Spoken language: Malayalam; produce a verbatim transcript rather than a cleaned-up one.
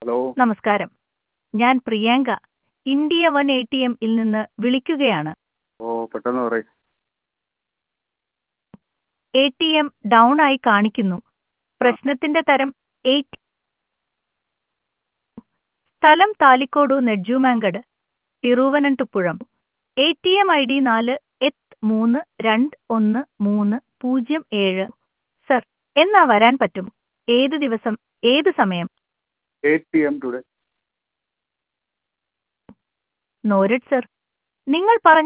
ഹലോ. നമസ്കാരം. ഞാൻ Priyanka. India one A T എമ്മിൽ നിന്ന് വിളിക്കുകയാണ്. ഓ പെട്ടെന്ന് പറയ്. എ ടി എം ഡൗൺ ആയി കാണിക്കുന്നു. പ്രശ്നത്തിന്റെ തരം എയ്റ്റ്. സ്ഥലം Thalikode Nedumangad, Thiruvananthapuram. A T M I D നാല് എത്ത് മൂന്ന് രണ്ട് ഒന്ന് മൂന്ന് പൂജ്യം ഏഴ്. സർ, എന്നാ വരാൻ പറ്റും? ഏത് ദിവസം, ഏത് സമയം? Eight P M today. നോരഡ് സർ. നിങ്ങൾ പറഞ്ഞ